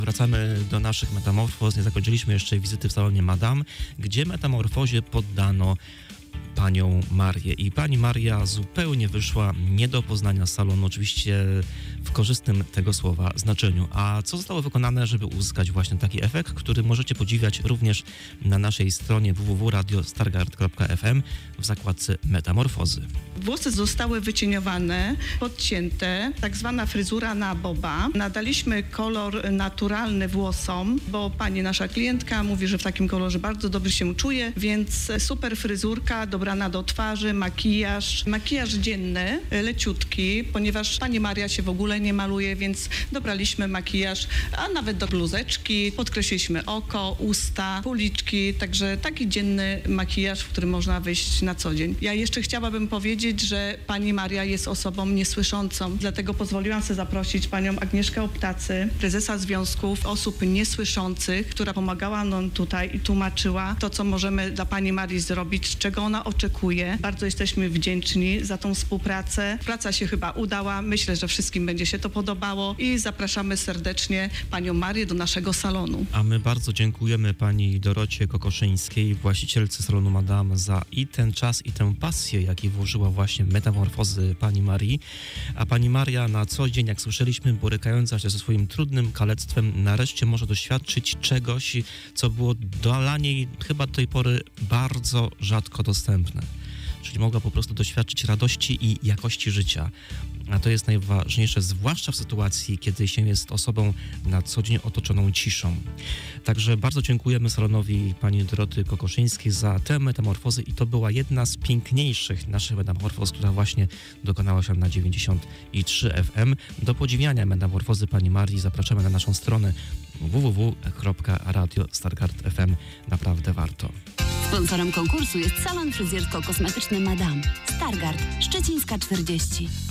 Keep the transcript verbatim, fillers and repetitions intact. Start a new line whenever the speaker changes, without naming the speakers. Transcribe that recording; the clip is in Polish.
Wracamy do naszych metamorfoz. Nie zakończyliśmy jeszcze wizyty w salonie Madame, gdzie metamorfozie poddano panią Marię. I pani Maria zupełnie wyszła nie do poznania z salonu, oczywiście w korzystnym tego słowa znaczeniu. A co zostało wykonane, żeby uzyskać właśnie taki efekt, który możecie podziwiać również na naszej stronie w w w kropka radio stargard kropka f m w zakładce Metamorfozy.
Włosy zostały wycieniowane, podcięte, tak zwana fryzura na boba. Nadaliśmy kolor naturalny włosom, bo pani nasza klientka mówi, że w takim kolorze bardzo dobrze się czuje, więc super fryzurka dobrana do twarzy, makijaż. Makijaż dzienny, leciutki, ponieważ pani Maria się w ogóle nie maluje, więc dobraliśmy makijaż, a nawet do bluzeczki, podkreśliliśmy oko, usta, policzki, także taki dzienny makijaż, w którym można wyjść na co dzień. Ja jeszcze chciałabym powiedzieć, że pani Maria jest osobą niesłyszącą, dlatego pozwoliłam sobie zaprosić panią Agnieszkę Optacy, prezesa Związków Osób Niesłyszących, która pomagała nam tutaj i tłumaczyła to, co możemy dla pani Marii zrobić, czego ona oczekuje. Bardzo jesteśmy wdzięczni za tą współpracę. Praca się chyba udała. Myślę, że wszystkim będzie się to podobało i zapraszamy serdecznie panią Marię do naszego salonu.
A my bardzo dziękujemy pani Dorocie Kokoszyńskiej, właścicielce salonu Madame, za i ten czas, i tę pasję, jaki włożyła właśnie metamorfozy pani Marii. A pani Maria na co dzień, jak słyszeliśmy, borykająca się ze swoim trudnym kalectwem, nareszcie może doświadczyć czegoś, co było dla niej chyba do tej pory bardzo rzadko dostępne. Czyli mogła po prostu doświadczyć radości i jakości życia. A to jest najważniejsze, zwłaszcza w sytuacji, kiedy się jest osobą na co dzień otoczoną ciszą. Także bardzo dziękujemy salonowi pani Doroty Kokoszyńskiej za te metamorfozy i to była jedna z piękniejszych naszych metamorfoz, która właśnie dokonała się na dziewięćdziesiąt trzy F M. Do podziwiania metamorfozy pani Marii zapraszamy na naszą stronę w w w kropka radio stargard kropka f m. Naprawdę warto.
Sponsorem konkursu jest salon fryzjersko-kosmetyczny Madame. Stargard, Szczecińska czterdzieści.